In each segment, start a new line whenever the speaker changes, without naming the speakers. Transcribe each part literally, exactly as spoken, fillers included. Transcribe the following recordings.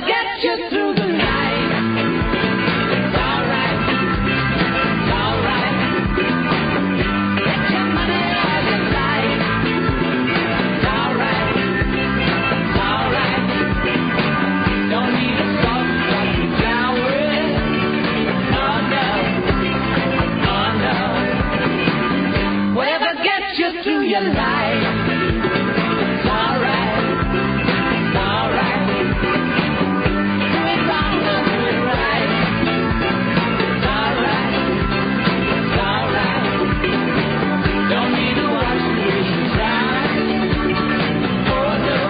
gets you through the night. It's alright. It's alright. Get your money all you like. It's alright. It's alright. Don't need a soft spot to down with. Oh no. Oh no. Whatever gets you through your life. It's alright. It's alright. Do it wrong, don't do it right. It's alright. It's alright. Don't need to watch the way you try. Oh no.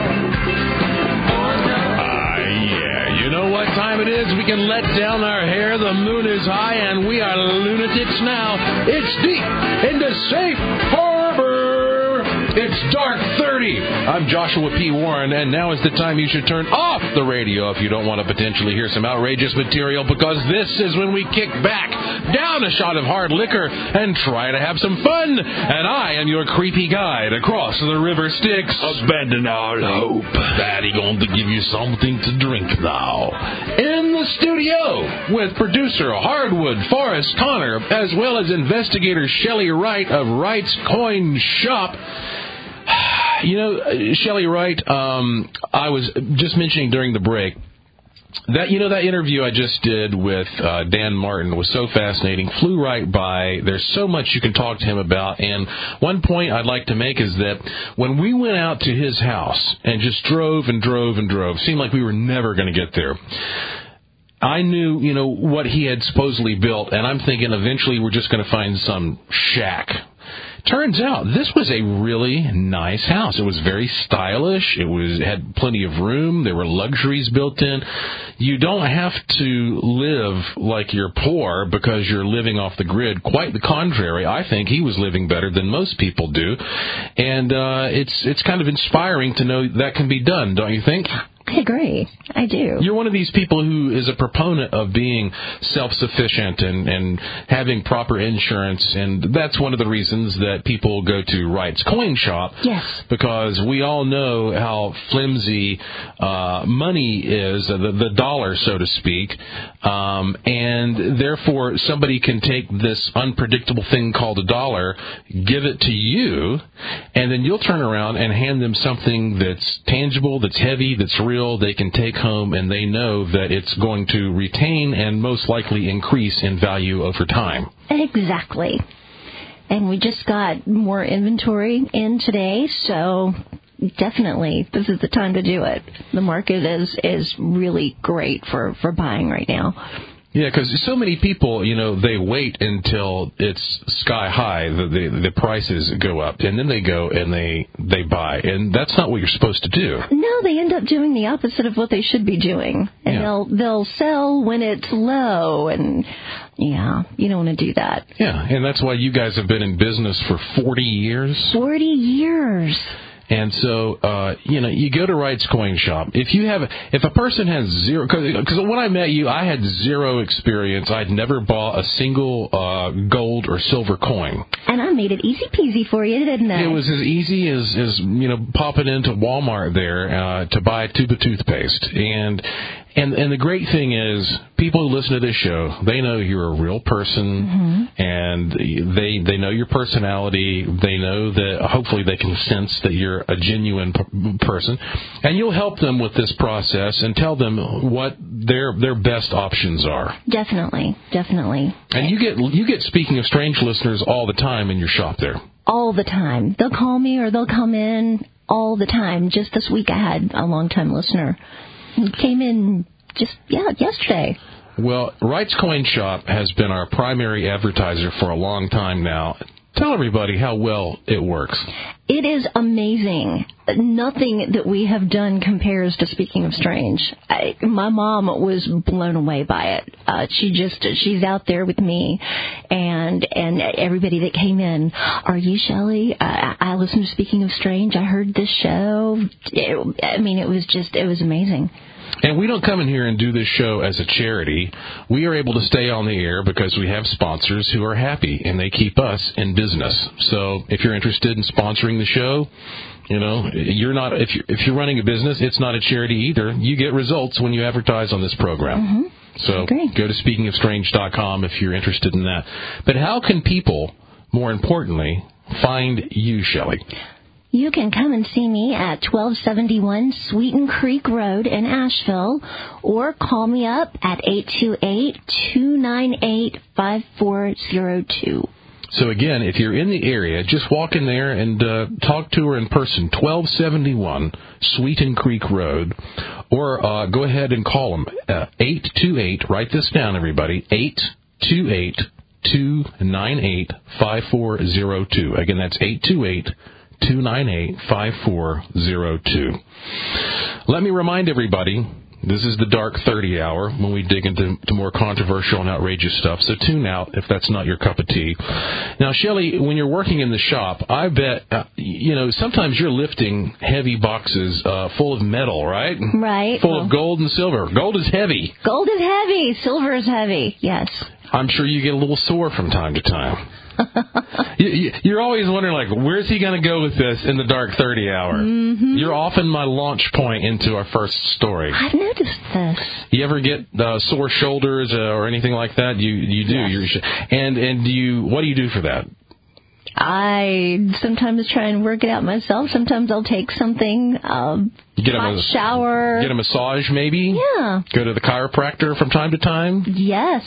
Oh no.
Ah, yeah. You know what time it is? We can let down our hair. The moon is high, and we are lunatics now. It's deep into safe harbor. It's dark thirty. I'm Joshua P. Warren, and now is the time you should turn off the radio if you don't want to potentially hear some outrageous material, because this is when we kick back, down a shot of hard liquor, and try to have some fun. And I am your creepy guide across the river Styx. Abandon all hope. Daddy going to give you something to drink now. In the studio with producer Hardwood Forrest Connor, as well as investigator Shelley Wright of Wright's Coin Shop. You know, Shelley Wright, um, I was just mentioning during the break that, you know, that interview I just did with uh, Dan Martin was so fascinating, flew right by. There's so much you can talk to him about. And one point I'd like to make is that when we went out to his house and just drove and drove and drove, seemed like we were never going to get there. I knew, you know, what he had supposedly built, and I'm thinking eventually we're just going to find some shack. Turns out this was a really nice house. It was very stylish. It was had plenty of room. There were luxuries built in. You don't have to live like you're poor because you're living off the grid. Quite the contrary. I think he was living better than most people do. And uh, it's it's kind of inspiring to know that can be done, don't you think?
I agree. I do.
You're one of these people who is a proponent of being self-sufficient and, and having proper insurance, and that's one of the reasons that people go to Wright's Coin Shop.
Yes.
Because we all know how flimsy uh, money is, the, the dollar, so to speak, um, and therefore somebody can take this unpredictable thing called a dollar, give it to you, and then you'll turn around and hand them something that's tangible, that's heavy, that's real, they can take home, and they know that it's going to retain and most likely increase in value over time.
Exactly. And we just got more inventory in today, so definitely this is the time to do it. The market is, is really great for, for buying right now.
Yeah, because so many people, you know, they wait until it's sky high, the, the the prices go up, and then they go and they they buy, and that's not what you're supposed to do.
No, they end up doing the opposite of what they should be doing, and
yeah.
they'll they'll sell when it's low, and yeah, you don't want to do that.
Yeah, and that's why you guys have been in business for forty years.
Forty years.
And so, uh, you know, you go to Wright's Coin Shop. If you have, if a person has zero, because when I met you, I had zero experience. I'd never bought a single uh, gold or silver coin.
And I made it easy peasy for you, didn't I?
It was as easy as, as you know, popping into Walmart there uh, to buy a tube of toothpaste. And And and the great thing is, people who listen to this show, they know you're a real person, mm-hmm. and they they know your personality. They know that hopefully they can sense that you're a genuine p- person, and you'll help them with this process and tell them what their their best options are.
Definitely, definitely.
And you get you get speaking of strange listeners all the time in your shop there.
All the time, they'll call me or they'll come in all the time. Just this week, I had a long-time listener. He came in just, yeah, yesterday.
Well, Wright's Coin Shop has been our primary advertiser for a long time now. Tell everybody how well it works.
It is amazing. Nothing that we have done compares to Speaking of Strange. I, my mom was blown away by it. Uh, she just, she's out there with me, and and everybody that came in, are you Shelley? I, I listened to Speaking of Strange. I heard this show. It, I mean, it was just, it was amazing.
And we don't come in here and do this show as a charity. We are able to stay on the air because we have sponsors who are happy, and they keep us in business. So if you're interested in sponsoring the show, you know, you're not, if you're, if you're running a business, it's not a charity either. You get results when you advertise on this program.
Mm-hmm.
So go to speaking of strange dot com if you're interested in that. But how can people, more importantly, find you, Shelley?
You can come and see me at twelve seventy-one Sweeten Creek Road in Asheville, or call me up at eight two eight, two nine eight, five four zero two.
So again, if you're in the area, just walk in there and uh, talk to her in person, twelve seventy-one Sweeten Creek Road, or uh, go ahead and call them, uh, eight two eight, write this down, everybody, eight two eight, two nine eight, five four zero two. Again, that's eight two eight, two nine eight, five four zero two. Let me remind everybody, this is the Dark thirty Hour, when we dig into to more controversial and outrageous stuff, so tune out if that's not your cup of tea. Now, Shelley, when you're working in the shop, I bet, uh, you know, sometimes you're lifting heavy boxes uh, full of metal, right?
Right.
Full
well,
of gold and silver. Gold is heavy.
Gold is heavy. Silver is heavy, yes.
I'm sure you get a little sore from time to time. you, you're always wondering, like, where's he going to go with this in the Dark thirty Hour?
Mm-hmm.
You're often my launch point into our first story.
I've noticed this.
You ever get uh, sore shoulders uh, or anything like that? You you do.
Yes.
You're, and and do you what do you do for that?
I sometimes try and work it out myself. Sometimes I'll take something, um,
You get a
hot
mas-
shower.
Get a massage, maybe.
Yeah.
Go to the chiropractor from time to time.
Yes.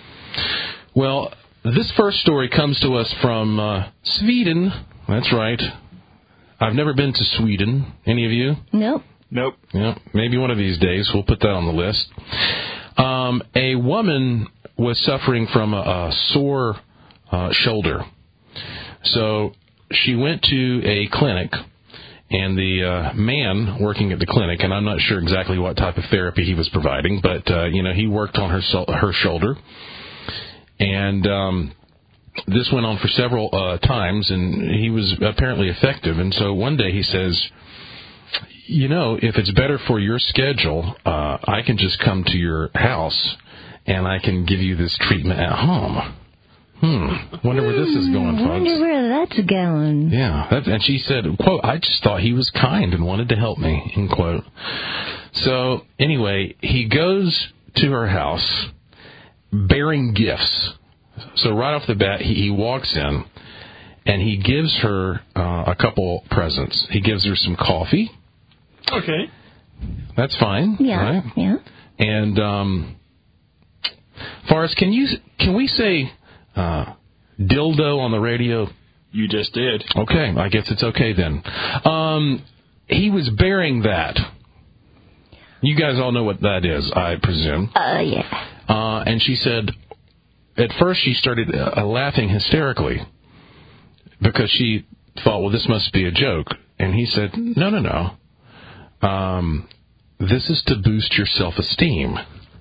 Well, this first story comes to us from uh, Sweden. That's right. I've never been to Sweden. Any of you?
Nope.
Nope.
Yeah, maybe one of these days we'll put that on the list. Um, a woman was suffering from a, a sore uh, shoulder. So she went to a clinic, and the uh, man working at the clinic, and I'm not sure exactly what type of therapy he was providing, but, uh, you know, he worked on her so- her shoulder. And um, this went on for several uh, times, and he was apparently effective. And so one day he says, you know, if it's better for your schedule, uh, I can just come to your house, and I can give you this treatment at home. Hmm. Wonder where this is going, folks.
Wonder where that's going.
Yeah. That, and she said, quote, I just thought he was kind and wanted to help me, end quote. So, anyway, he goes to her house bearing gifts. So right off the bat, he, he walks in, and he gives her uh, a couple presents. He gives her some coffee.
Okay.
That's fine.
Yeah.
Right?
Yeah.
And, um, Forrest, can you can we say uh, dildo on the radio?
You just did.
Okay, I guess it's okay then. Um, he was bearing that. You guys all know what that is, I presume.
Uh, yeah.
Uh, and she said, at first she started uh, laughing hysterically because she thought, well, this must be a joke. And he said, no, no, no. Um, this is to boost your self-esteem.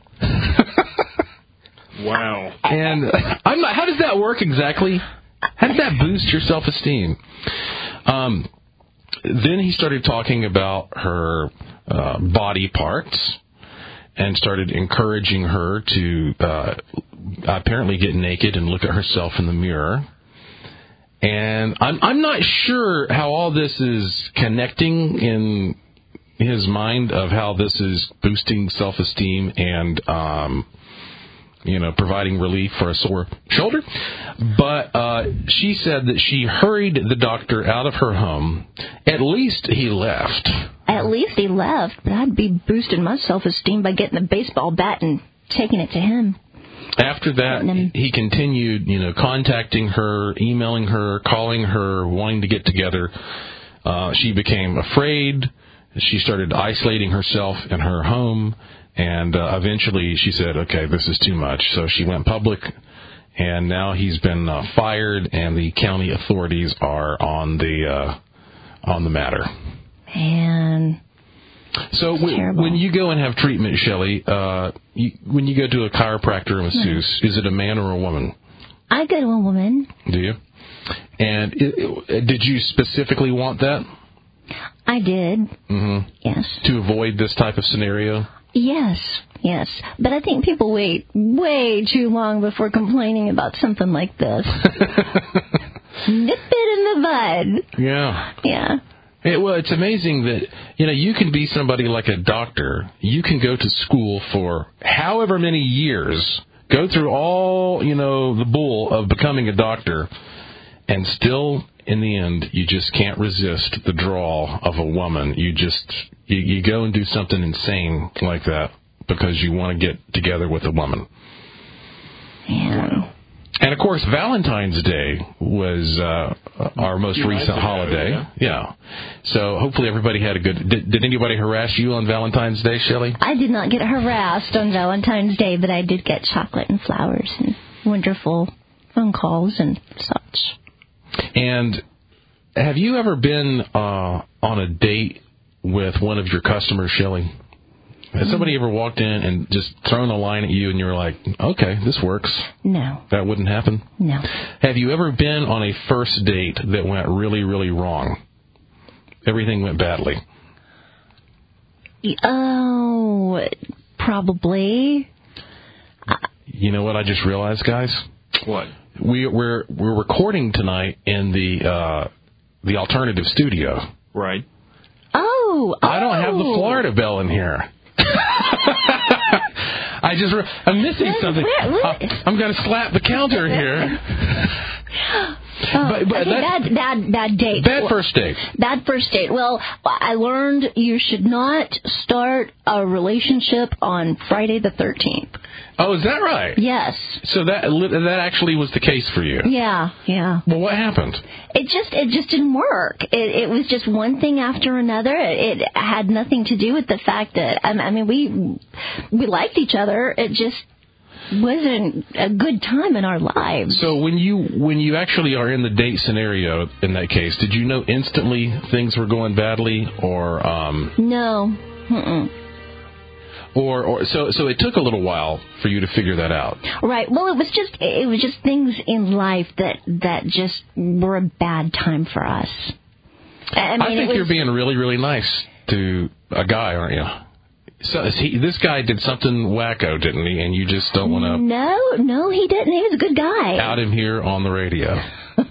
Wow.
And I'm not, how does that work exactly? How does that boost your self-esteem? Um, then he started talking about her uh, body parts and started encouraging her to uh, apparently get naked and look at herself in the mirror. And I'm I'm not sure how all this is connecting in his mind of how this is boosting self-esteem and um, you know, providing relief for a sore shoulder. But uh, she said that she hurried the doctor out of her home. At least he left.
At least he left, but I'd be boosting my self-esteem by getting a baseball bat and taking it to him.
After that, he continued, you know, contacting her, emailing her, calling her, wanting to get together. Uh, she became afraid. She started isolating herself in her home. And uh, eventually she said, okay, this is too much. So she went public, and now he's been uh, fired, and the county authorities are on the uh, on the matter.
Man.
So w- when you go and have treatment, Shelley, uh, you, when you go to a chiropractor or masseuse, is it a man or a woman?
I go to a woman.
Do you? And it, it, did you specifically want that?
I did.
Mm-hmm.
Yes.
To avoid this type of scenario?
Yes, yes. But I think people wait way too long before complaining about something like this. Nip it in the bud.
Yeah.
Yeah.
It, well, it's amazing that, you know, you can be somebody like a doctor. You can go to school for however many years, go through all, you know, the bull of becoming a doctor, and still, in the end, you just can't resist the draw of a woman. You just, you, you go and do something insane like that because you want to get together with a woman.
Yeah.
And, of course, Valentine's Day was uh, our most
Few
recent
nights ago,
holiday.
yeah.
Yeah. So hopefully everybody had a good... Did, did anybody harass you on Valentine's Day, Shelley?
I did not get harassed on Valentine's Day, but I did get chocolate and flowers and wonderful phone calls and such.
And have you ever been uh, on a date with one of your customers, Shelley? Has somebody ever walked in and just thrown a line at you and you were like, okay, this works?
No.
That wouldn't happen?
No.
Have you ever been on a first date that went really, really wrong? Everything went badly.
Oh, probably.
You know what I just realized, guys?
What?
We, we're we're recording tonight in the uh, the alternative studio.
Right.
Oh, oh.
I don't have the Florida Bell in here. I just re- I'm missing
Where-
something.
where- where-
Uh, I'm going to slap the counter here.
Oh,
But- but
okay,
that-
bad, bad, bad date.
Bad first date.
Bad first date. Well, I learned you should not start a relationship on Friday the thirteenth.
Oh, is that right?
Yes.
So that li- that actually was the case for you.
Yeah, yeah.
Well, what happened?
It just it just didn't work. It, it was just one thing after another. It, it had nothing to do with the fact that I, I mean we we liked each other. It just wasn't a good time in our lives.
So when you when you actually are in the date scenario in that case, did you know instantly things were going badly, or um,
No. Mm-mm.
or or so so it took a little while for you to figure that out?
Right. Well, it was just it was just things in life that that just were a bad time for us. I mean,
I think
it was,
you're being really really nice to a guy, aren't you? So is he, this guy did something wacko, didn't he? And you just don't want to
No, no, he didn't. He was a good guy.
out him here on the radio.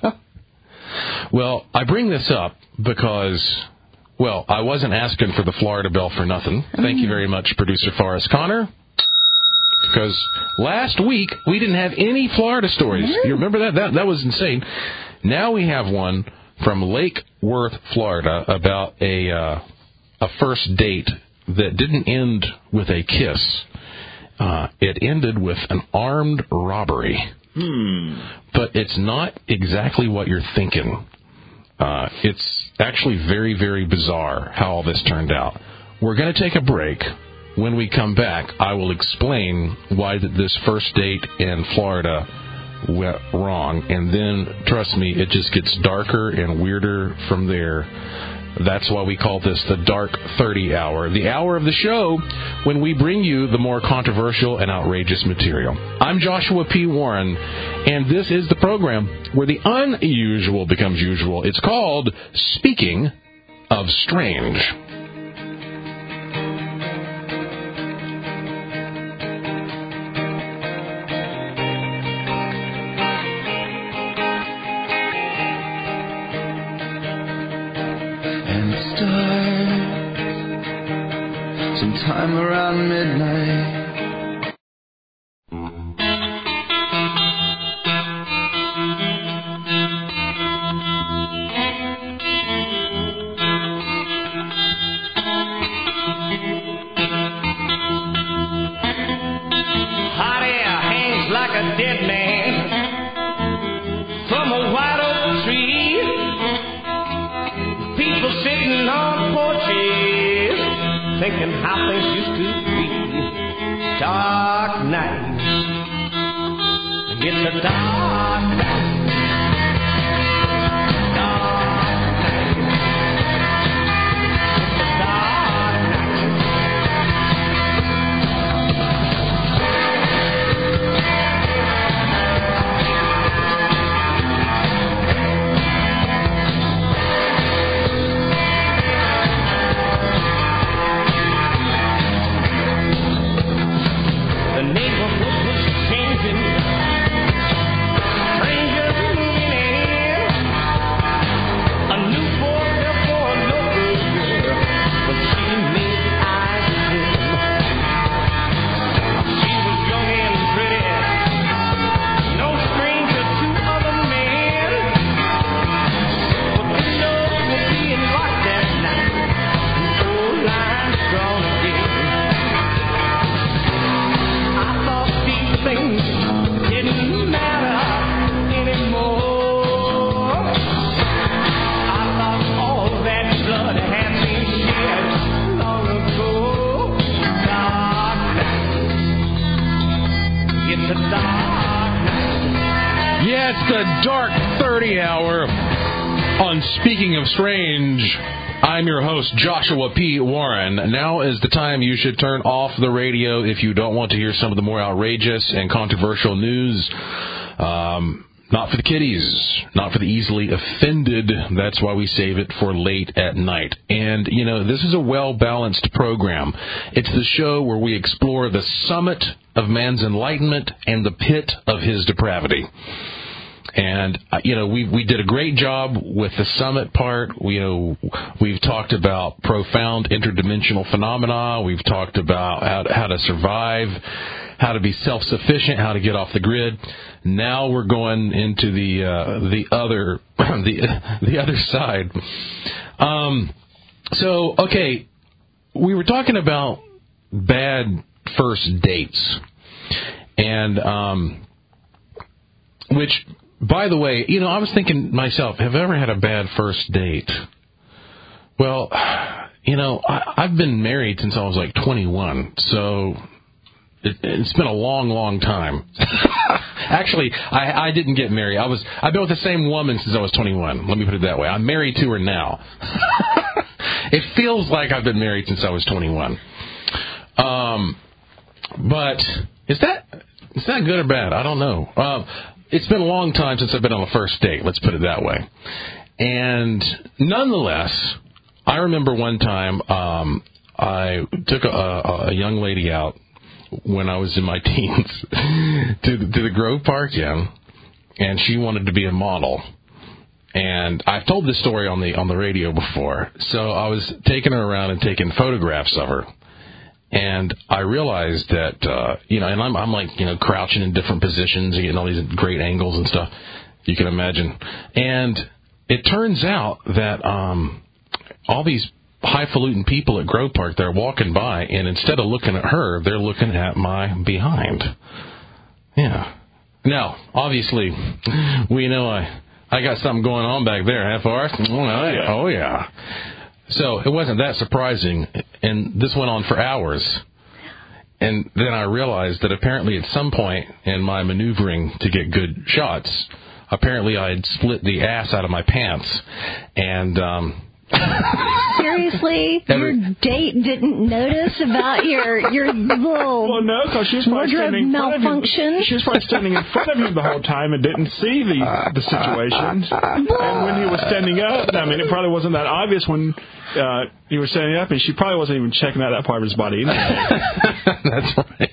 Well, I bring this up because, well, I wasn't asking for the Florida Bell for nothing. Thank you very much, Producer Forrest Connor. Because last week we didn't have any Florida stories. You remember that? That that was insane. Now we have one from Lake Worth, Florida, about a uh, a first date that didn't end with a kiss. Uh, it ended with an armed robbery.
Hmm.
But it's not exactly what you're thinking. Uh, it's actually very, very bizarre how all this turned out. We're going to take a break. When we come back, I will explain why that this first date in Florida went wrong. And then, trust me, it just gets darker and weirder from there. That's why we call this the Dark thirty Hour, the hour of the show when we bring you the more controversial and outrageous material. I'm Joshua P. Warren, and this is the program where the unusual becomes usual. It's called Speaking of Strange.
Sometime around midnight.
Hot air hangs like a dead man from a white oak tree. People sitting on porches thinking how things used to be. Dark night. It's a dark night. Dark night. It's a dark night. The neighborhood was changing. Strangers moving in. A new boy there for a local girl, but she made the eyes dim. She was young and pretty, no stranger to other men. But windows were being locked that night. Old lines drawn again. I thought these things didn't matter anymore. I thought all that blood had been shed long ago. Dark night. It's a dark night.
Yeah, it's the Dark thirty hour on Speaking of Strange. I'm your host, Joshua P. Warren. Now is the time you should turn off the radio if you don't want to hear some of the more outrageous and controversial news. Um, not for the kiddies, not for the easily offended. That's why we save it for late at night. And, you know, this is a well-balanced program. It's the show where we explore the summit of man's enlightenment and the pit of his depravity. And, uh, you know, we we did a great job with the summit part. We, you know, we've talked about profound interdimensional phenomena. We've talked about how to, how to survive, how to be self-sufficient, how to get off the grid. Now we're going into the uh, the other the the other side. Um, so, okay, we were talking about bad first dates, and um, which. By the way, you know, I was thinking myself, have I ever had a bad first date? Well, you know, I, I've been married since I was like twenty-one, so it, it's been a long, long time. Actually, I, I didn't get married. I was I've been with the same woman since I was twenty-one. Let me put it that way. I'm married to her now. It feels like I've been married since I was twenty-one. Um, but is that is that good or bad? I don't know. Um, It's been a long time since I've been on a first date, let's put it that way. And nonetheless, I remember one time um, I took a, a, a young lady out when I was in my teens to, to the Grove Park Inn, and she wanted to be a model. And I've told this story on the on the radio before. So I was taking her around and taking photographs of her. And I realized that, uh, you know, and I'm, I'm like, you know, crouching in different positions and getting all these great angles and stuff, you can imagine. And it turns out that um, all these highfalutin people at Grove Park, they're walking by, and instead of looking at her, they're looking at my behind. Yeah. Now, obviously, we know I, I got something going on back there, huh, Forrest? Oh, yeah. Oh, yeah. So it wasn't that surprising, and this went on for hours. And then I realized that apparently at some point in my maneuvering to get good shots, apparently I had split the ass out of my pants. And um,
seriously, your date didn't notice about your your little
well, no, because she was probably standing in front of him. She was probably standing in front of him the whole time and didn't see the the situation. And when he was standing up, I mean, it probably wasn't that obvious when uh, he was standing up, and she probably wasn't even checking out that part of his body either.
That's right.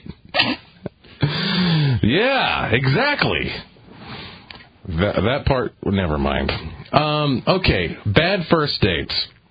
Yeah, exactly. That, that part, never mind. Um, okay, bad first dates.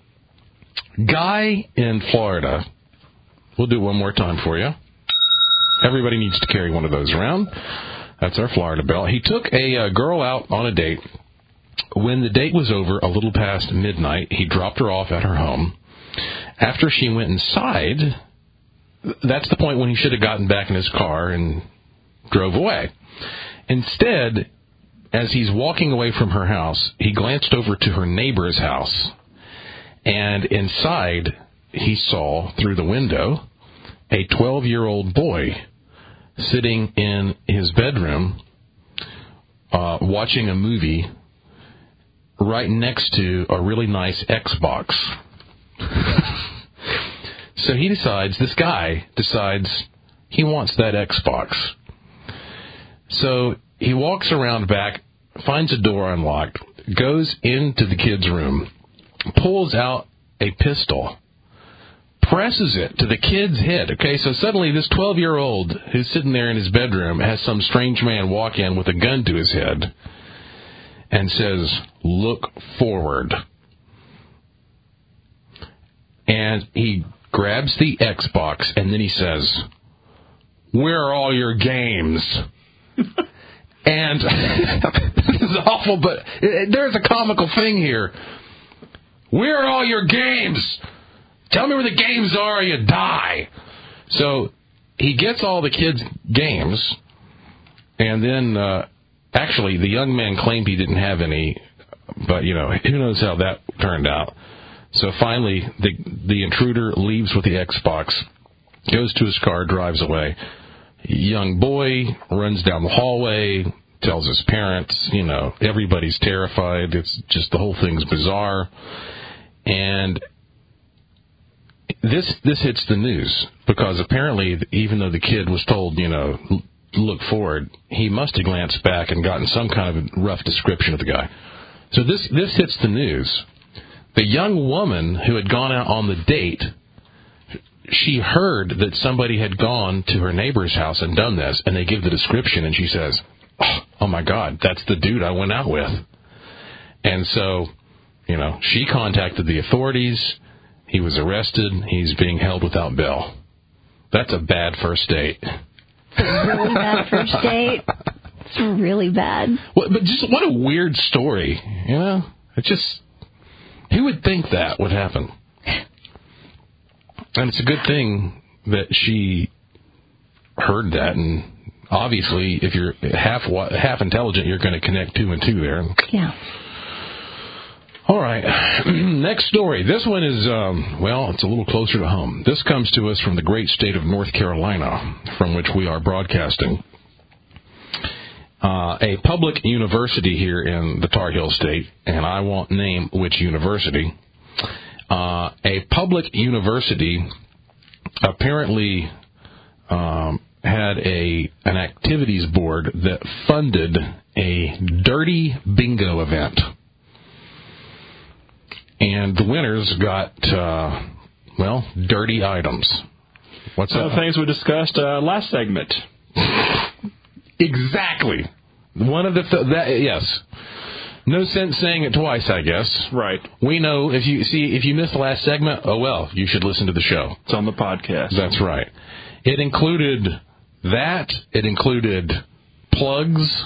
Guy in Florida. We'll do it one more time for you. Everybody needs to carry one of those around. That's our Florida bell. He took a uh, girl out on a date. When the date was over, a little past midnight, he dropped her off at her home. After she went inside, that's the point when he should have gotten back in his car and drove away. Instead, as he's walking away from her house, he glanced over to her neighbor's house. And inside, he saw, through the window, a twelve-year-old boy sitting in his bedroom uh, watching a movie right next to a really nice Xbox. So he decides, this guy decides he wants that Xbox. So he walks around back, finds a door unlocked, goes into the kid's room, pulls out a pistol, presses it to the kid's head. Okay, so suddenly this twelve-year-old who's sitting there in his bedroom has some strange man walk in with a gun to his head and says, "Look forward." And he grabs the Xbox, and then he says, "Where are all your games?" And this is awful, but there's a comical thing here. "Where are all your games? Tell me where the games are or you die." So he gets all the kids' games, and then uh, actually the young man claimed he didn't have any, but, you know, who knows how that turned out. So finally the the intruder leaves with the Xbox, goes to his car, drives away. Young boy runs down the hallway, tells his parents, you know, everybody's terrified. It's just, the whole thing's bizarre. And this this hits the news because apparently, even though the kid was told, you know, look forward, he must have glanced back and gotten some kind of rough description of the guy. So this this hits the news. The young woman who had gone out on the date, she heard that somebody had gone to her neighbor's house and done this, and they give the description, and she says, oh, oh my God, that's the dude I went out with. And so, you know, she contacted the authorities. He was arrested. He's being held without bail. That's a bad first date.
It's a really bad first date. It's really bad.
Well, but just what a weird story, you know? It just, who would think that would happen? And it's a good thing that she heard that, and obviously, if you're half half intelligent, you're going to connect two and two there.
Yeah.
All right. Next story. This one is, um, well, it's a little closer to home. This comes to us from the great state of North Carolina, from which we are broadcasting. Uh, a public university here in the Tar Heel State, and I won't name which university. Uh, a public university apparently um, had a an activities board that funded a dirty bingo event. And the winners got, uh, well, dirty items. What's
Some
that?
of the things we discussed uh, last segment.
Exactly. One of the, th- that, yes. No sense saying it twice, I guess.
Right.
We know if you see if you missed the last segment, oh well, you should listen to the show.
It's on the podcast.
That's right. It included that. It included plugs,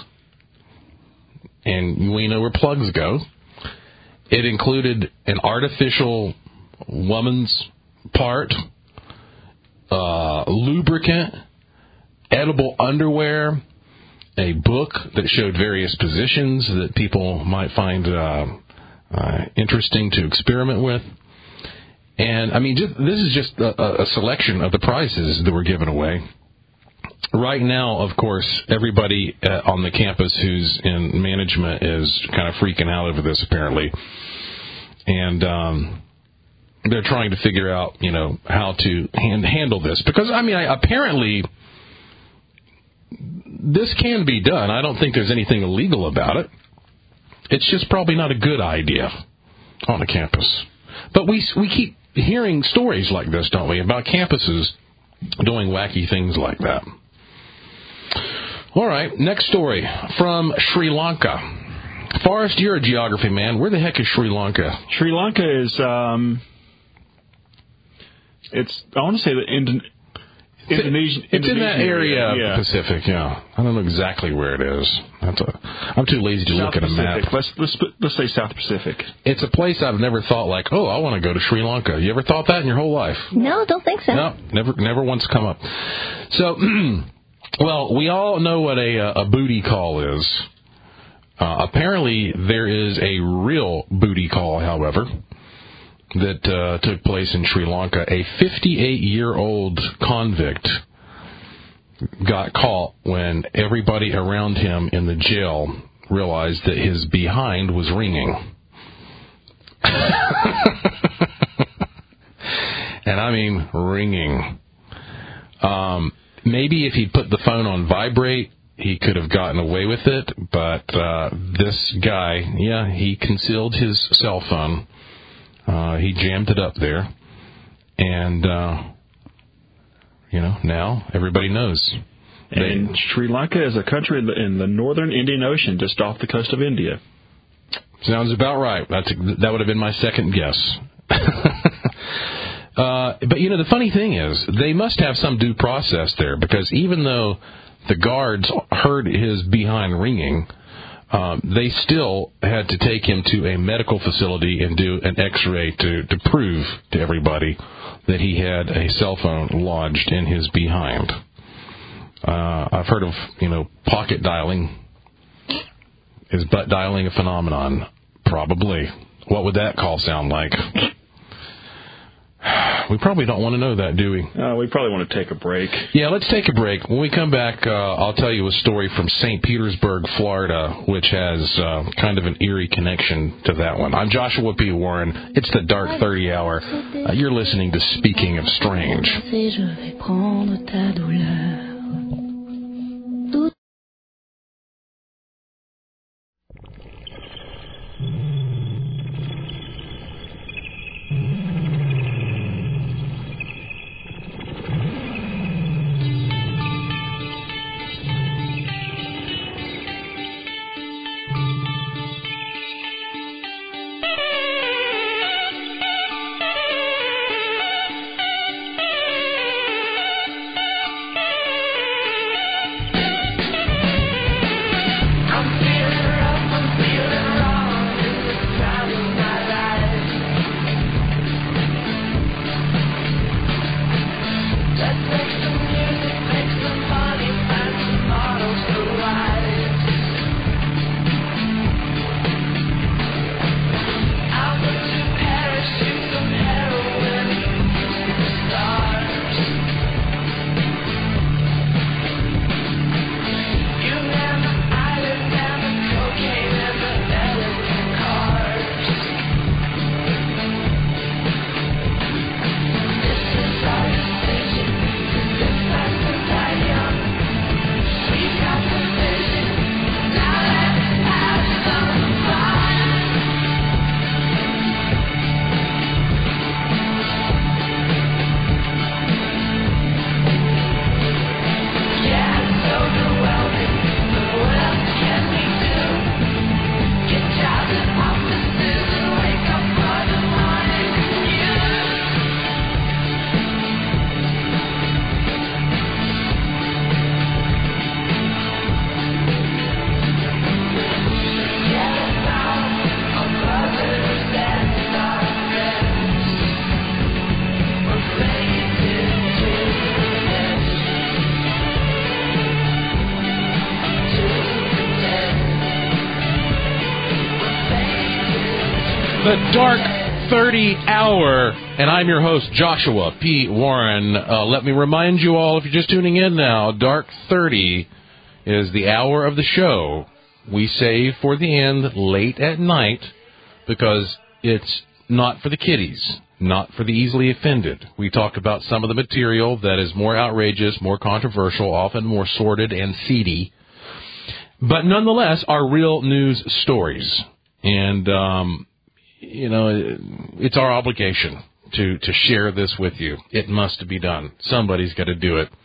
and we know where plugs go. It included an artificial woman's part, uh, lubricant, edible underwear, a book that showed various positions that people might find uh, uh, interesting to experiment with. And, I mean, just, this is just a, a selection of the prizes that were given away. Right now, of course, everybody uh, on the campus who's in management is kind of freaking out over this, apparently. And um, they're trying to figure out, you know, how to hand, handle this. Because, I mean, I, apparently this can be done. I don't think there's anything illegal about it. It's just probably not a good idea on a campus. But we we keep hearing stories like this, don't we, about campuses doing wacky things like that. All right, next story from Sri Lanka. Forrest, you're a geography man. Where the heck is Sri Lanka?
Sri Lanka is, um, it's, I want to say the Indon- Indonesian.
It's in that area of
yeah.
the Pacific, yeah. I don't know exactly where it is. That's a, I'm too lazy to
South
look at a
Pacific.
map.
Let's, let's let's say South Pacific.
It's a place I've never thought like, oh, I want to go to Sri Lanka. You ever thought that in your whole life?
No, don't think so.
No, never, never once come up. So, well, we all know what a a booty call is. Uh, apparently, there is a real booty call, however, that uh, took place in Sri Lanka. A fifty-eight-year-old convict got caught when everybody around him in the jail realized that his behind was ringing. And I mean ringing. Um, maybe if he'd put the phone on vibrate, he could have gotten away with it, but uh, this guy, yeah, he concealed his cell phone. Uh, he jammed it up there, And, uh, you know, now everybody knows.
And they, Sri Lanka is a country in the, in the northern Indian Ocean, just off the coast of India.
Sounds about right. That's, that would have been my second guess. uh, but, you know, the funny thing is, they must have some due process there, because even though the guards heard his behind ringing, um, they still had to take him to a medical facility and do an X-ray to, to prove to everybody that he had a cell phone lodged in his behind. Uh, I've heard of, you know, pocket dialing. Is butt dialing a phenomenon? Probably. What would that call sound like? We probably don't want to know that, do we?
Uh, we probably want to take a break.
Yeah, let's take a break. When we come back, uh, I'll tell you a story from Saint Petersburg, Florida, which has uh, kind of an eerie connection to that one. I'm Joshua P. Warren. It's the Dark thirty Hour. Uh, you're listening to Speaking of Strange. The Dark thirty Hour, and I'm your host, Joshua P. Warren. Uh, let me remind you all, if you're just tuning in now, Dark thirty is the hour of the show we save for the end late at night because it's not for the kiddies, not for the easily offended. We talk about some of the material that is more outrageous, more controversial, often more sordid and seedy, but nonetheless are real news stories. And, um, you know, it's our obligation to, to share this with you. It must be done. Somebody's got to do it.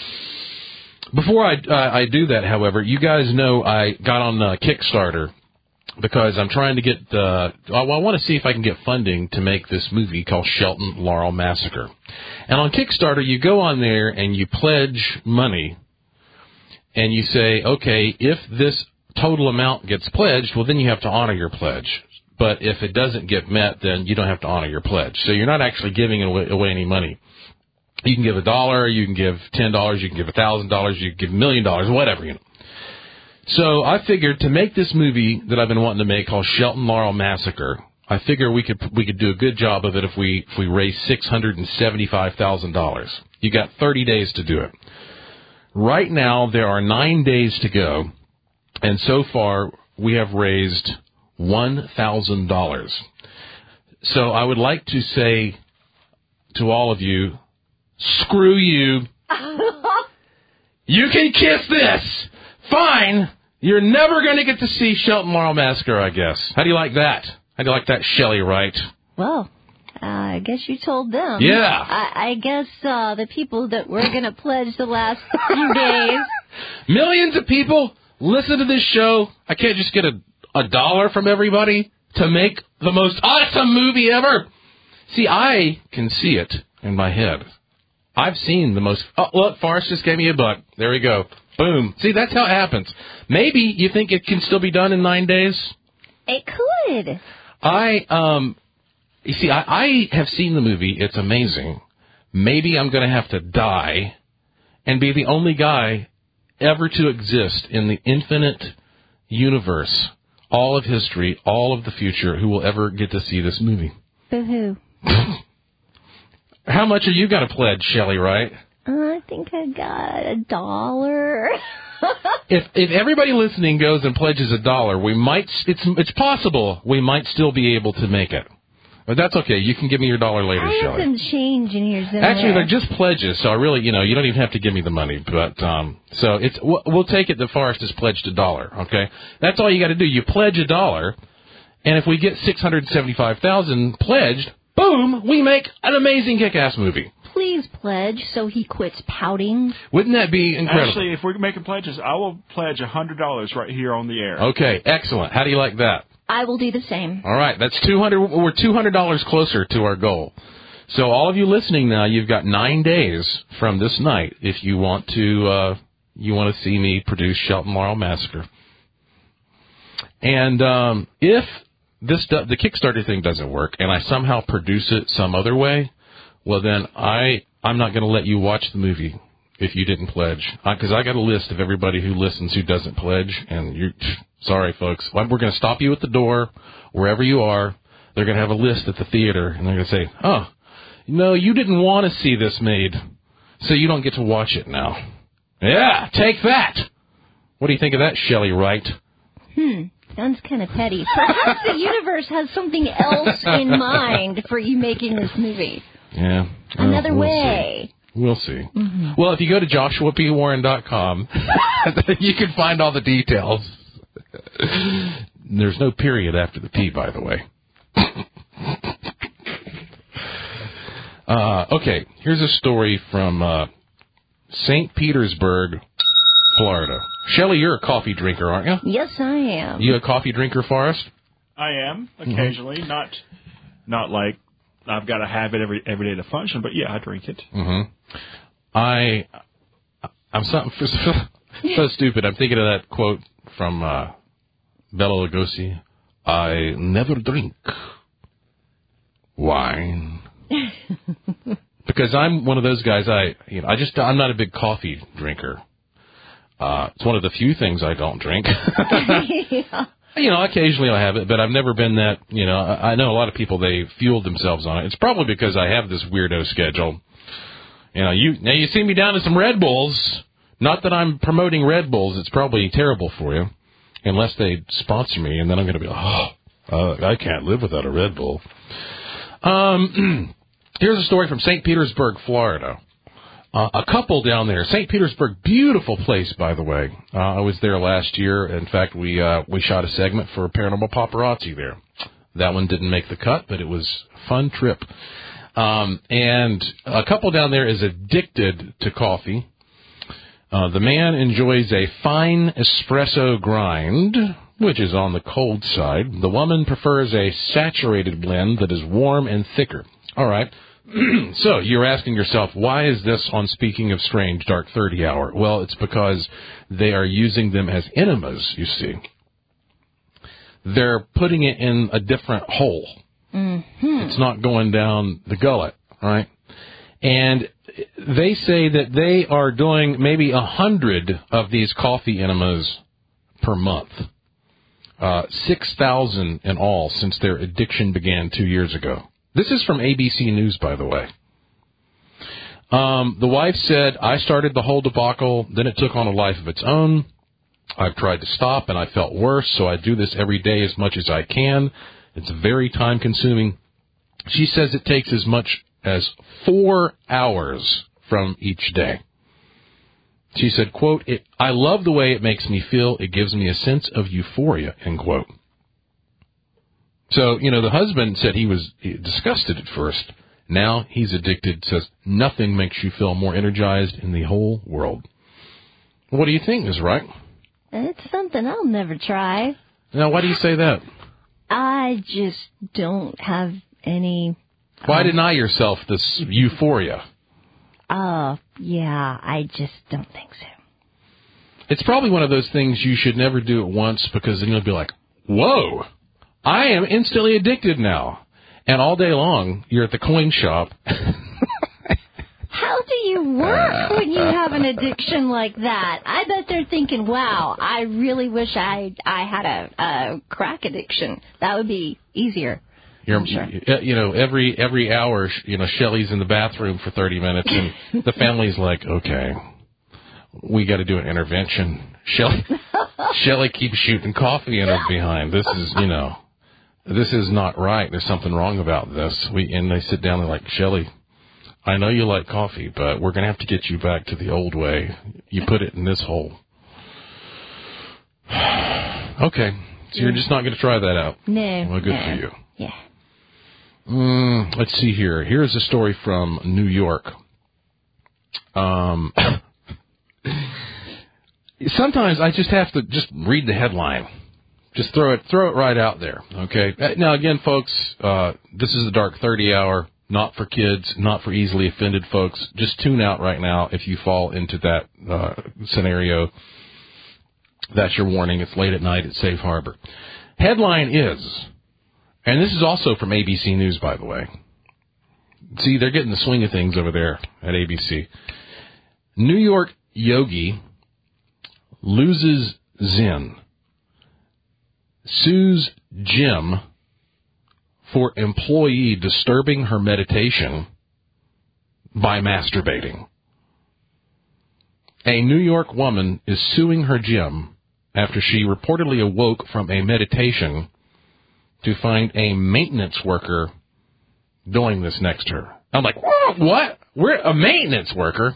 Before I, uh, I do that, however, you guys know I got on uh, Kickstarter because I'm trying to get, uh, well, I want to see if I can get funding to make this movie called Shelton Laurel Massacre. And on Kickstarter, you go on there and you pledge money and you say, okay, if this total amount gets pledged, well, then you have to honor your pledge. But if it doesn't get met, then you don't have to honor your pledge. So you're not actually giving away, away any money. You can give a dollar, you can give ten dollars, you can give a thousand dollars, you can give a million dollars, whatever, you know. So I figured to make this movie that I've been wanting to make called Shelton Laurel Massacre, I figure we could we could do a good job of it if we if we raise six hundred and seventy five thousand dollars. You got thirty days to do it. Right now there are nine days to go, and so far we have raised one thousand dollars. So I would like to say to all of you, screw you. You can kiss this. Fine. You're never going to get to see Shelton Laurel Massacre, I guess. How do you like that? How do you like that, Shelley Wright?
Well, Uh, I guess you told them.
Yeah.
I, I guess uh, the people that were going to pledge the last few days.
Millions of people listen to this show. I can't just get a, a dollar from everybody to make the most awesome movie ever. See, I can see it in my head. I've seen the most... Oh, look, Forrest just gave me a buck. There we go. Boom. See, that's how it happens. Maybe you think it can still be done in nine days?
It could.
I, um... You see, I, I have seen the movie. It's amazing. Maybe I'm going to have to die and be the only guy ever to exist in the infinite universe, all of history, all of the future, who will ever get to see this movie.
Boo-hoo.
How much are you going to pledge, Shelley Wright?
I think I got a dollar.
if if everybody listening goes and pledges a dollar, we might. It's it's possible we might still be able to make it. But that's okay. You can give me your dollar later,
I
Shelley.
have some change in here somewhere.
Actually, they're just pledges, so I really, you know, you don't even have to give me the money. But um, so it's we'll, we'll take it that Forrest has pledged a dollar. Okay, that's all you got to do. You pledge a dollar, and if we get six hundred seventy-five thousand pledged, boom, we make an amazing kick-ass movie.
Please pledge so he quits pouting.
Wouldn't that be incredible?
Actually, if we're making pledges, I will pledge a hundred dollars right here on the air.
Okay, excellent. How do you like that?
I will do the same.
All right, that's two hundred. We're two hundred dollars closer to our goal. So all of you listening now, you've got nine days from this night if you want to uh, you want to see me produce Shelton Laurel Massacre. And um, if this do, the Kickstarter thing doesn't work, and I somehow produce it some other way, well then I I'm not going to let you watch the movie if you didn't pledge, because I, I got a list of everybody who listens who doesn't pledge, and you're. Sorry, folks. We're going to stop you at the door, wherever you are. They're going to have a list at the theater, and they're going to say, oh, no, you didn't want to see this made, so you don't get to watch it now. Yeah, take that. What do you think of that, Shelley Wright?
Hmm, sounds kind of petty. Perhaps the universe has something else in mind for you making this movie.
Yeah. Well,
Another
we'll
way.
See. We'll see.
Mm-hmm.
Well, if you go to joshua p warren dot com, you can find all the details. There's no period after the P, by the way. uh, okay, here's a story from uh, Saint Petersburg, Florida. Shelley, you're a coffee drinker, aren't you?
Yes, I am.
You a coffee drinker, Forrest?
I am, occasionally. Mm-hmm. Not not like I've got to have it every every day to function, but yeah, I drink it.
Mm-hmm. I, I'm something so stupid. I'm thinking of that quote from uh, Bela Lugosi. I never drink wine. Because I'm one of those guys, I you know, I just, I'm not a big coffee drinker. Uh, it's one of the few things I don't drink. Yeah. You know, occasionally I have it, but I've never been that, you know, I, I know a lot of people, they fueled themselves on it. It's probably because I have this weirdo schedule. You know, you, now you see me down to some Red Bulls. Not that I'm promoting Red Bulls. It's probably terrible for you. Unless they sponsor me, and then I'm going to be, oh, uh, I can't live without a Red Bull. Um, here's a story from Saint Petersburg, Florida. Uh, a couple down there. Saint Petersburg, beautiful place, by the way. Uh, I was there last year. In fact, we uh, we shot a segment for Paranormal Paparazzi there. That one didn't make the cut, but it was a fun trip. Um, and a couple down there is addicted to coffee. Uh, the man enjoys a fine espresso grind, which is on the cold side. The woman prefers a saturated blend that is warm and thicker. All right. So you're asking yourself, why is this on Speaking of Strange Dark thirty Hour? Well, it's because they are using them as enemas, you see. They're putting it in a different hole. Mm-hmm. It's not going down the gullet, right? And they say that they are doing maybe a hundred of these coffee enemas per month. Uh, six thousand in all since their addiction began two years ago. This is from A B C News, by the way. Um, the wife said, I started the whole debacle, then it took on a life of its own. I've tried to stop, and I felt worse, so I do this every day as much as I can. It's very time-consuming. She says it takes as much as four hours from each day. She said, quote, it, I love the way it makes me feel. It gives me a sense of euphoria, end quote. So, you know, the husband said he was disgusted at first. Now he's addicted, says nothing makes you feel more energized in the whole world. What do you think, Miz Wright?
It's something I'll never try.
Now, why do you say that?
I just don't have any...
Why
um,
deny yourself this euphoria?
Oh, uh, yeah, I just don't think so.
It's probably one of those things you should never do at once, because then you'll be like, whoa, I am instantly addicted now. And all day long, you're at the coin shop.
How do you work when you have an addiction like that? I bet they're thinking, wow, I really wish I I had a, a crack addiction. That would be easier.
You're,
sure.
You know, every every hour, you know, Shelly's in the bathroom for thirty minutes, and the family's like, okay, we got to do an intervention. Shelly, Shelly keeps shooting coffee in her behind. This is, you know, this is not right. There's something wrong about this. We and they sit down and like, Shelly, I know you like coffee, but we're going to have to get you back to the old way. You put it in this hole. Okay, so you're just not going to try that out.
No.
Well, good
no.
for you.
Yeah.
Mm, let's see here. Here's a story from New York. Um, sometimes I just have to just read the headline. Just throw it, throw it right out there. Okay. Now, again, folks, uh, this is the Dark thirty Hour. Not for kids, not for easily offended folks. Just tune out right now if you fall into that uh, scenario. That's your warning. It's late at night at Safe Harbor. Headline is, and this is also from A B C News, by the way. See, they're getting the swing of things over there at A B C. New York yogi loses Zen, sues gym for employee disturbing her meditation by masturbating. A New York woman is suing her gym after she reportedly awoke from a meditation to find a maintenance worker doing this next to her. I'm like, what? We're a maintenance worker?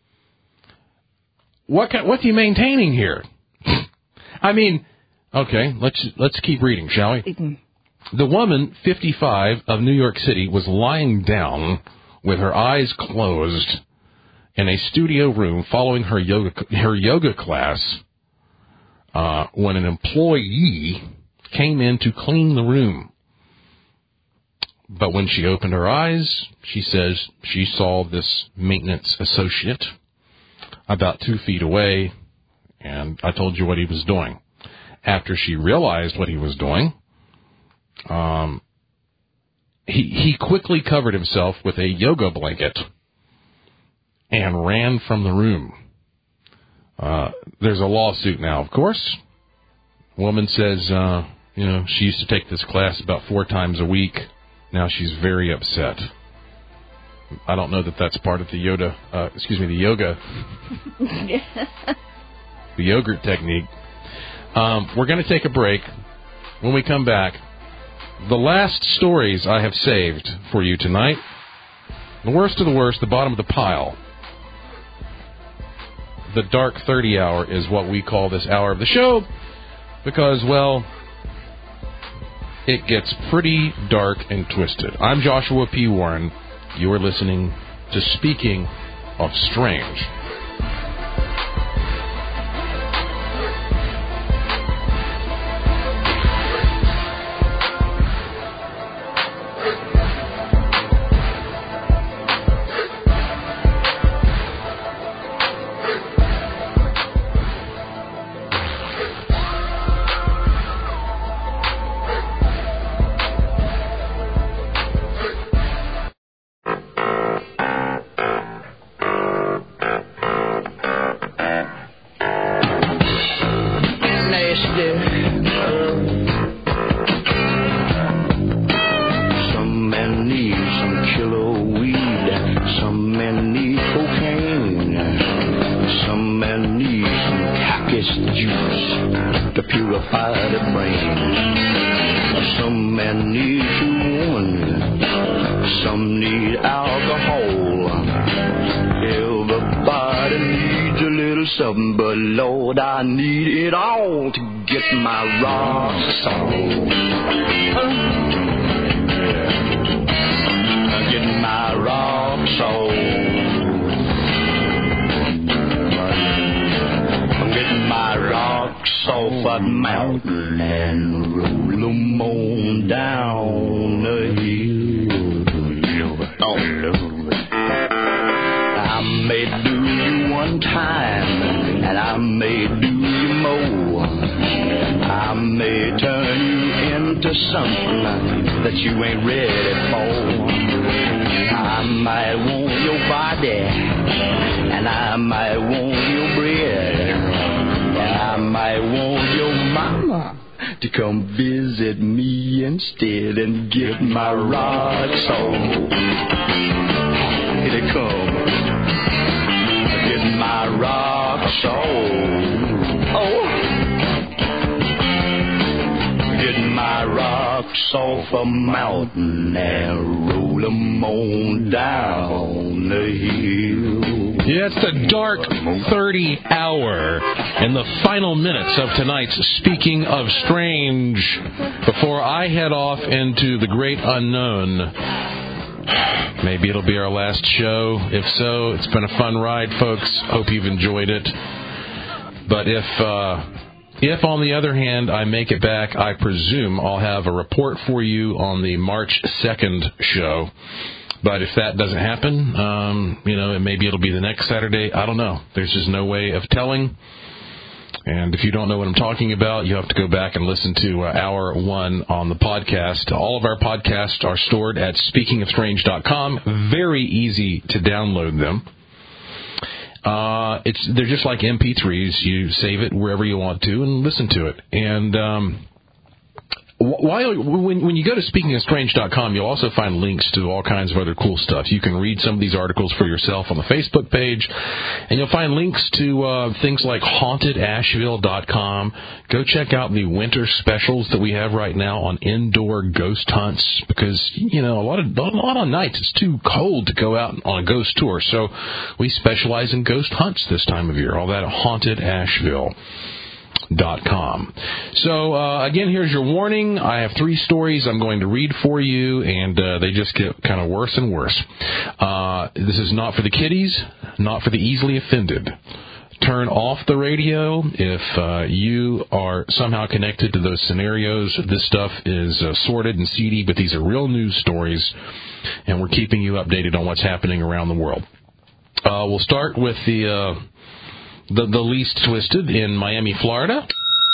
What kind, what's he maintaining here? I mean, okay, let's let's keep reading, shall we? The woman, fifty-five, of New York City, was lying down with her eyes closed in a studio room following her yoga her yoga class uh, when an employee came in to clean the room. But when she opened her eyes, she says she saw this maintenance associate about two feet away, and I told you what he was doing. After she realized what he was doing, Um, he, he quickly covered himself with a yoga blanket and ran from the room. Uh, there's a lawsuit now, of course. Woman says, uh, you know, she used to take this class about four times a week. Now she's very upset. I don't know that that's part of the yoga, uh, excuse me, the yoga, the yogurt technique. Um, we're going to take a break. When we come back, the last stories I have saved for you tonight, the worst of the worst, the bottom of the pile. The Dark thirty Hour is what we call this hour of the show because, well, it gets pretty dark and twisted. I'm Joshua P. Warren. You are listening to Speaking of Strange.
Some need alcohol. Everybody needs a little
little something, but Lord, I need it all to get my rocks on. Get my rocks on. I'm getting my rocks off a mountain and roll them on down the hill. Oh, I may do you one time, and I may do you more. I may turn you into something that you ain't ready for. I might want your body, and I might want your bread, and I might want your mama to come visit me instead and get my rocks on. Here they come. Get my rocks on. Oh. Get my rocks off a mountain and roll them on down the hill.
Yeah, it's the dark thirty hour in the final minutes of tonight's Speaking of Strange. Before I head off into the great unknown, maybe it'll be our last show. If so, it's been a fun ride, folks. Hope you've enjoyed it. But if, uh, if on the other hand I make it back, I presume I'll have a report for you on the March second show. But if that doesn't happen, um, you know, maybe it'll be the next Saturday. I don't know. There's just no way of telling. And if you don't know what I'm talking about, you have to go back and listen to uh, hour one on the podcast. All of our podcasts are stored at speaking of strange dot com. Very easy to download them. Uh, it's they're just like M P threes. You save it wherever you want to and listen to it. And um, while when when you go to speaking of strange dot com, you'll also find links to all kinds of other cool stuff. You can read some of these articles for yourself on the Facebook page, and you'll find links to uh, things like haunted asheville dot com. Go check out the winter specials that we have right now on indoor ghost hunts, because you know a lot of a lot of nights it's too cold to go out on a ghost tour. So we specialize in ghost hunts this time of year. All that at haunted asheville dot com. So, uh, again, here's your warning. I have three stories I'm going to read for you, and uh, they just get kind of worse and worse. Uh, this is not for the kiddies, not for the easily offended. Turn off the radio if uh, you are somehow connected to those scenarios. This stuff is uh, sorted and seedy, but these are real news stories, and we're keeping you updated on what's happening around the world. Uh, we'll start with the... Uh, The, the least twisted in Miami, Florida.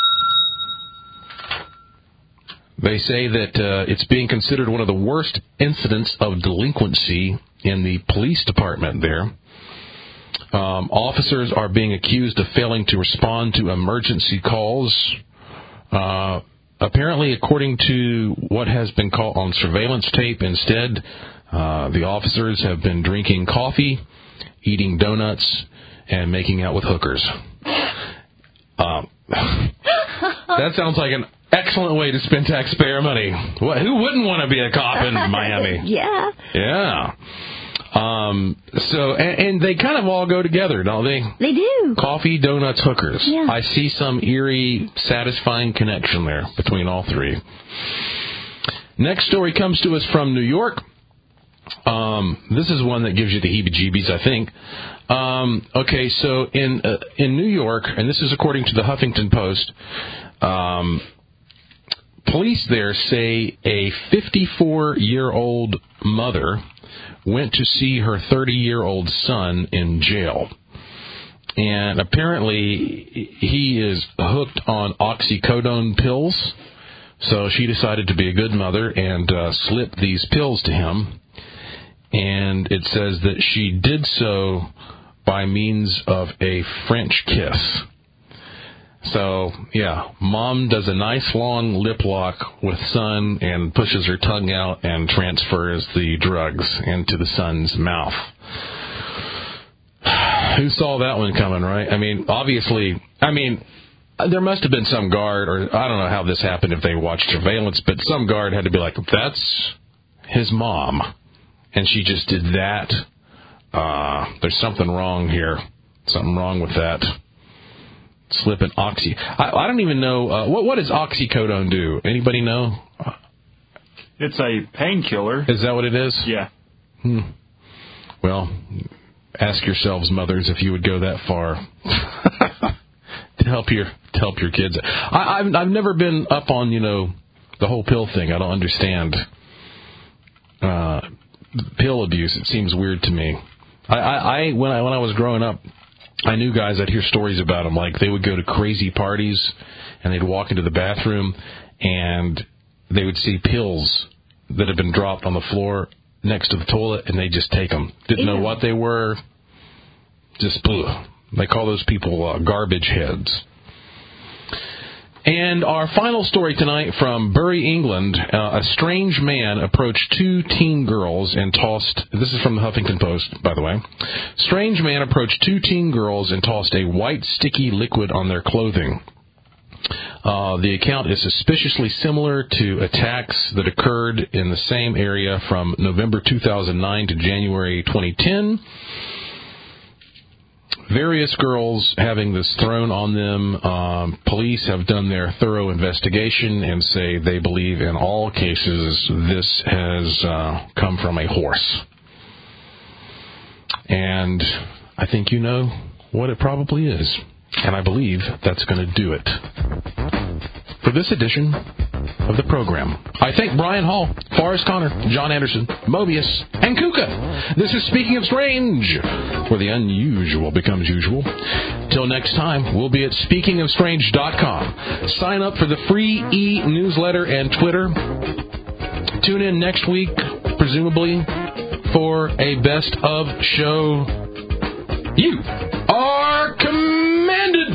They say that uh, it's being considered one of the worst incidents of delinquency in the police department there. Um, officers are being accused of failing to respond to emergency calls. Uh, apparently, according to what has been caught on surveillance tape, instead, uh, the officers have been drinking coffee, eating donuts, and making out with hookers. Um, that sounds like an excellent way to spend taxpayer money. What, who wouldn't want to be a cop in Miami?
Yeah.
Yeah. Um, so, and, and they kind of all go together, don't they?
They do.
Coffee, donuts, hookers.
Yeah.
I see some eerie, satisfying connection there between all three. Next story comes to us from New York. Um, this is one that gives you the heebie-jeebies, I think. Um, okay, so in uh, in New York, and this is according to the Huffington Post, um, police there say a fifty-four-year-old mother went to see her thirty-year-old son in jail. And apparently he is hooked on oxycodone pills, so she decided to be a good mother and uh, slipped these pills to him. And it says that she did so by means of a French kiss. So, yeah, mom does a nice long lip lock with son and pushes her tongue out and transfers the drugs into the son's mouth. Who saw that one coming, right? I mean, obviously, I mean, there must have been some guard, or I don't know how this happened if they watched surveillance, but some guard had to be like, that's his mom. And she just did that. Uh, there's something wrong here. Something wrong with that. Slipping oxy. I, I don't even know. Uh, what, what does oxycodone do? Anybody know?
It's a painkiller.
Is that what it is?
Yeah.
Hmm. Well, ask yourselves, mothers, if you would go that far to help your to help your kids. I, I've I've never been up on you know the whole pill thing. I don't understand uh, pill abuse. It seems weird to me. I, I, I when I when I was growing up, I knew guys. I'd hear stories about them. Like they would go to crazy parties and they'd walk into the bathroom and they would see pills that had been dropped on the floor next to the toilet, and they just take them. Didn't know what they were. Just, ugh. They call those people uh, garbage heads. And our final story tonight from Bury, England. Uh, a strange man approached two teen girls and tossed... This is from the Huffington Post, by the way. Strange man approached two teen girls and tossed a white sticky liquid on their clothing. Uh, the account is suspiciously similar to attacks that occurred in the same area from November two thousand nine to January twenty ten. Various girls having this thrown on them. Um, police have done their thorough investigation and say they believe in all cases this has uh, come from a horse. And I think you know what it probably is. And I believe that's going to do it for this edition of the program. I thank Brian Hall, Forrest Connor, John Anderson, Mobius, and Kuka. This is Speaking of Strange, where the unusual becomes usual. Till next time, we'll be at speaking of strange dot com. Sign up for the free e-newsletter and Twitter. Tune in next week, presumably, for a best of show. You are commanded